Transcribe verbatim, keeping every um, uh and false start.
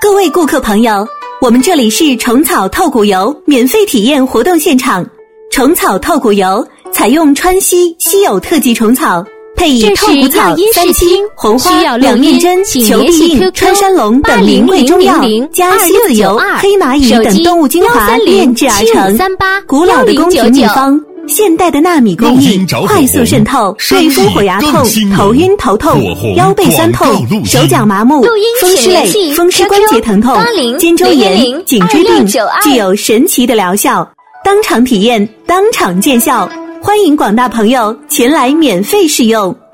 各位顾客朋友，我们这里是虫草透骨油免费体验活动现场。虫草透骨油采用川西稀有特级虫草，配以透骨草、三七、红花、两面针、球必应、穿山龙等名贵中药，加蝎子油、黑蚂蚁等动物精华炼制而成。古老的宫廷秘方，现代的纳米工艺，快速渗透，对付火牙痛、头晕头痛、腰背酸痛、手脚麻木、风湿类、风湿关节疼痛、肩周炎、颈椎病，具有神奇的疗效。当场体验，当场见效，欢迎广大朋友前来免费试用。